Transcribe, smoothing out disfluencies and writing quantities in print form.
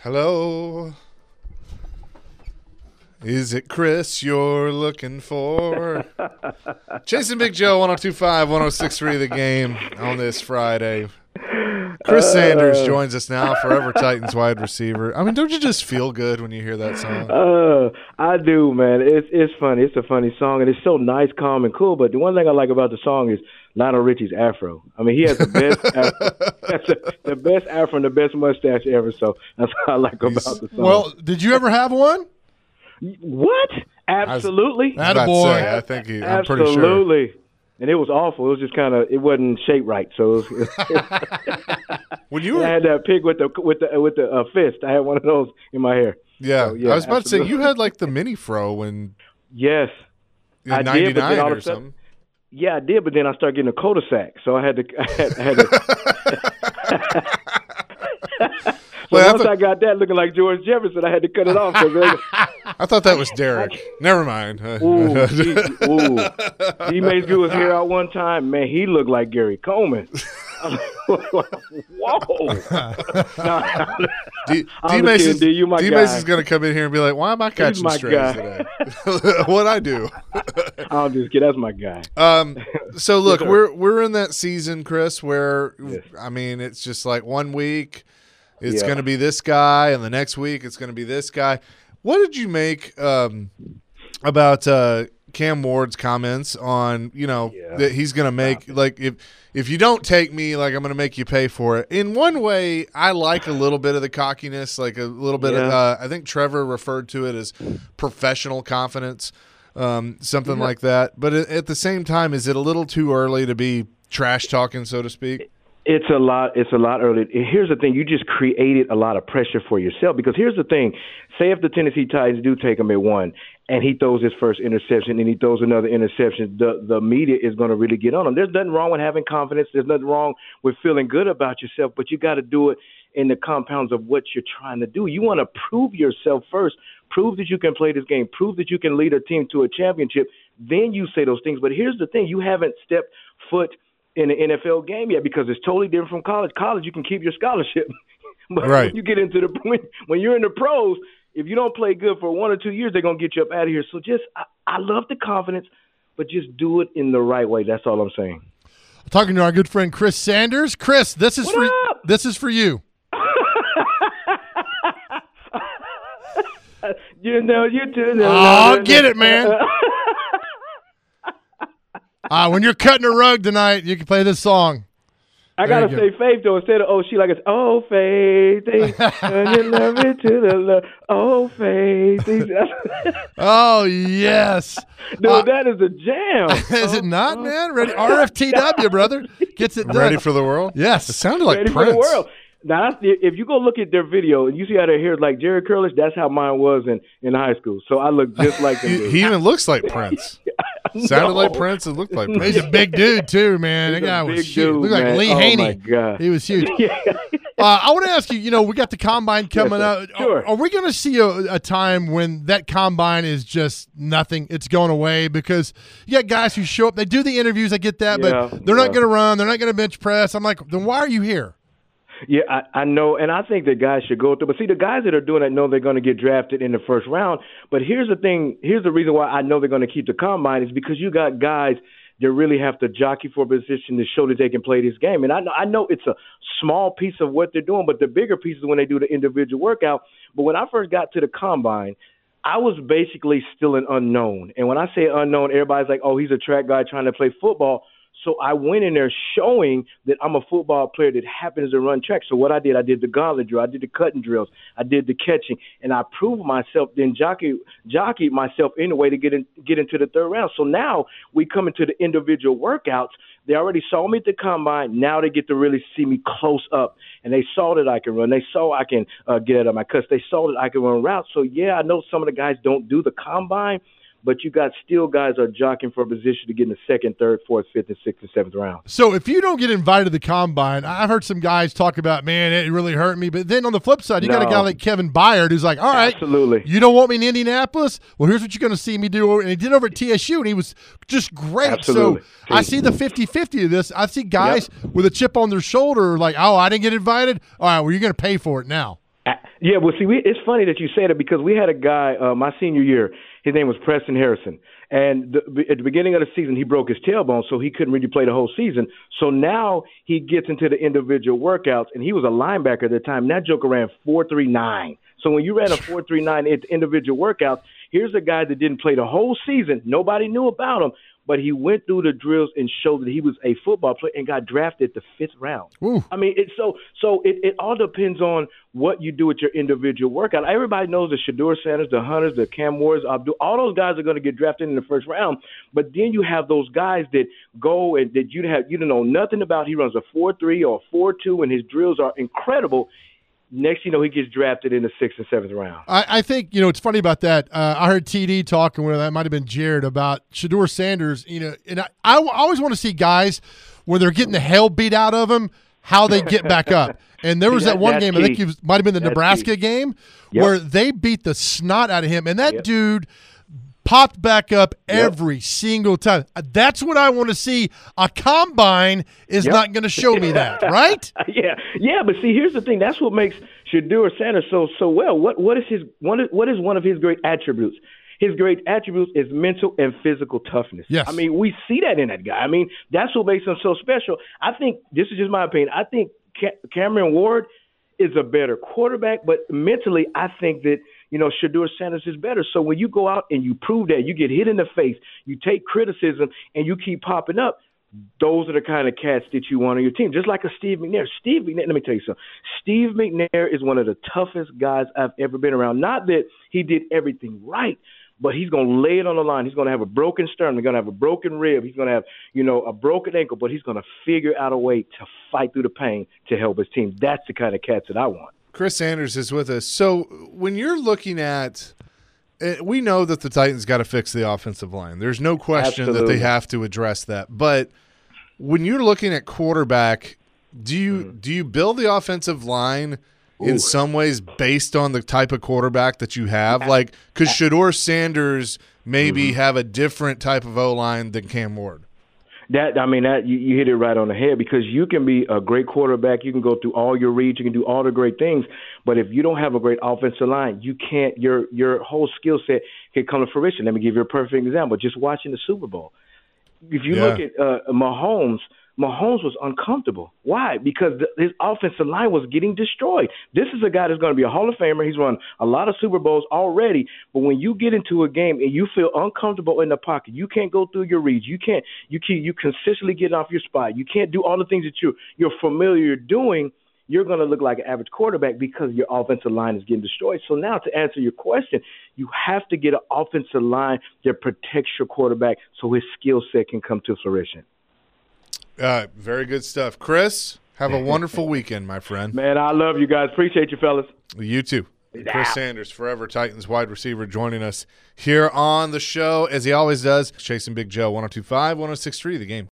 Hello. Is it Chris you're looking for? Chasing Big Joe, 102.5, 106.3 The Game on this Friday. Chris Sanders joins us now, forever Titans wide receiver. I mean, don't you just feel good when you hear that song? I do, man. It's funny. It's a funny song, and it's so nice, calm, and cool. But the one thing I like about the song is Lionel Richie's afro. I mean, he has the best afro, the best afro and the best mustache ever. So that's what I like about the song. Well, did you ever have one? What? Absolutely. Attaboy. I think I'm pretty sure. Absolutely. And it was awful. It was just kind of, it wasn't shaped right. So When you were, I had that pig with the fist. I had one of those in my hair. yeah, So, yeah, I was about to say absolutely. you had like the mini fro when Yes. in I did, but then '99 all of or a sudden- something. Yeah, I did, but then I started getting a cul-de-sac, so I had to. Well, once I got that looking like George Jefferson, I had to cut it off. I thought that was Derek. Never mind. He made grew his hair out one time. Man, he looked like Gary Coleman. Whoa! D-Mace you my guy. is going to come in here and be like, why am I catching my strays guy. today? What'd I do? I'm just kidding. That's my guy. So look, Yes, sir. we're in that season, Chris, where Yes. I mean, it's just like one week it's Yeah. going to be this guy, and the next week it's going to be this guy. What did you make about Cam Ward's comments on Yeah. that he's going to make like if you don't take me, like I'm going to make you pay for it? In one way, I like a little bit of the cockiness, like a little bit of. I think Trevor referred to it as professional confidence. Something like that. But at the same time, is it a little too early to be trash talking, so to speak? It's a lot early. Here's the thing. You just created a lot of pressure for yourself, because here's the thing. Say if the Tennessee Titans do take him at 1 and he throws his first interception and he throws another interception, the media is going to really get on him. There's nothing wrong with having confidence. There's nothing wrong with feeling good about yourself, but you got to do it in the compounds of what you're trying to do. You want to prove yourself first. Prove that you can play this game. Prove that you can lead a team to a championship. Then you say those things. But here's the thing. You haven't stepped foot in the NFL game yet, because it's totally different from college. College, you can keep your scholarship. But Right. when you get into when you're in the pros, if you don't play good for 1 or 2 years, they're going to get you up out of here. So I love the confidence, but just do it in the right way. That's all I'm saying. Talking to our good friend Chris Sanders. Chris, this is What up? this is for you. You do. Oh, get it, man. When you're cutting a rug tonight, you can play this song. I There gotta you say Faith though instead of she, like it's Faith, and you love it to the love. Faith. Oh, yes. Dude, that is a jam. Is it not, man? Ready? RFTW, brother. Gets it done. Ready for the world? Yes. It sounded like Ready Prince. for the world. Now, if you go look at their video and you see how their hair is like Jerry Curlish, that's how mine was in high school. So I look just like him. He even looks like Prince. Sounded like Prince and looked like Prince. He's a big dude, too, man. He's That guy a was big huge. dude, Looked like man. Lee Oh, Haney. my God. He was huge. Yeah. I want to ask you, we got the combine coming sir. up. Sure. Are we going to see a time when that combine is just nothing? It's going away, because you got guys who show up. They do the interviews. I get that, Yeah, but they're not yeah. going to run. They're not going to bench press. I'm like, then why are you here? Yeah, I know, and I think that guys should go through. But see, the guys that are doing it know they're going to get drafted in the first round. But here's the thing. Here's the reason why I know they're going to keep the combine is because you got guys that really have to jockey for a position to show that they can play this game. And I know it's a small piece of what they're doing, but the bigger piece is when they do the individual workout. But when I first got to the combine, I was basically still an unknown. And when I say unknown, everybody's like, oh, he's a track guy trying to play football. So I went in there showing that I'm a football player that happens to run track. So what I did the gauntlet drill, I did the cutting drills, I did the catching, and I proved myself, then jockeyed myself in a way to get into the third round. So now we come into the individual workouts. They already saw me at the combine. Now they get to really see me close up, and they saw that I can run. They saw I can get out of my cuts. They saw that I can run routes. So yeah, I know some of the guys don't do the combine, but you got still guys are jockeying for a position to get in the second, third, fourth, fifth, and sixth and seventh round. So if you don't get invited to the combine, I've heard some guys talk about, man, it really hurt me. But then on the flip side, you got a guy like Kevin Byard who's like, all right, Absolutely. you don't want me in Indianapolis? Well, here's what you're going to see me do. And he did over at TSU, and he was just great. Absolutely. So I see the 50-50 of this. I see guys with a chip on their shoulder like, oh, I didn't get invited? All right, well, you're going to pay for it now. Yeah, well, see, it's funny that you say that because we had a guy my senior year. His name was Preston Harrison, and at the beginning of the season, he broke his tailbone, so he couldn't really play the whole season. So now he gets into the individual workouts, and he was a linebacker at the time. And that joker ran 4.39. So when you ran a 4.39 at individual workouts, here's a guy that didn't play the whole season. Nobody knew about him. But he went through the drills and showed that he was a football player and got drafted the 5th round. Ooh. I mean, it all depends on what you do with your individual workout. Everybody knows the Shedeur Sanders, the Hunters, the Cam Wards, Abdul, all those guys are going to get drafted in the 1st round. But then you have those guys that go and that you don't know nothing about. He runs a 4.3 or a 4.2, and his drills are incredible. Next, he gets drafted in the 6th and 7th round. I think, it's funny about that. I heard TD talking with, that might have been Jared, about Shedeur Sanders, and I always want to see guys when they're getting the hell beat out of them, how they get back up. And there was that one game, I think it might have been the Nebraska game, where they beat the snot out of him. And that dude popped back up every single time. That's what I want to see. A combine is not going to show me that, right? Yeah. But see, here's the thing. That's what makes Shedeur Sanders so well. What is one of his great attributes? His great attributes is mental and physical toughness. Yes. I mean, we see that in that guy. I mean, that's what makes him so special. I think, this is just my opinion, I think Cameron Ward is a better quarterback, but mentally I think that Shedeur Sanders is better. So when you go out and you prove that, you get hit in the face, you take criticism, and you keep popping up, those are the kind of cats that you want on your team. Just like a Steve McNair. Let me tell you something. Steve McNair is one of the toughest guys I've ever been around. Not that he did everything right, but he's going to lay it on the line. He's going to have a broken sternum. He's going to have a broken rib. He's going to have, a broken ankle, but he's going to figure out a way to fight through the pain to help his team. That's the kind of cats that I want. Chris Sanders is with us. So when you're looking at we know that the Titans got to fix the offensive line. There's no question that they have to address that. But when you're looking at quarterback, do you build the offensive line in some ways based on the type of quarterback that you have? Like, could Shedeur Sanders maybe have a different type of O-line than Cam Ward? You hit it right on the head, because you can be a great quarterback. You can go through all your reads. You can do all the great things. But if you don't have a great offensive line, you can't. Your whole skill set can come to fruition. Let me give you a perfect example. Just watching the Super Bowl. If you look at Mahomes was uncomfortable. Why? Because his offensive line was getting destroyed. This is a guy that's going to be a Hall of Famer. He's run a lot of Super Bowls already. But when you get into a game and you feel uncomfortable in the pocket, you can't go through your reads. You consistently get off your spot. You can't do all the things that you're familiar doing. You're going to look like an average quarterback because your offensive line is getting destroyed. So now, to answer your question, you have to get an offensive line that protects your quarterback so his skill set can come to fruition. Very good stuff. Chris, have a wonderful weekend, my friend. Man, I love you guys. Appreciate you, fellas. You too. Chris Sanders, forever Titans wide receiver, joining us here on the show, as he always does. Chasing Big Joe, 102.5, 106.3, The Game.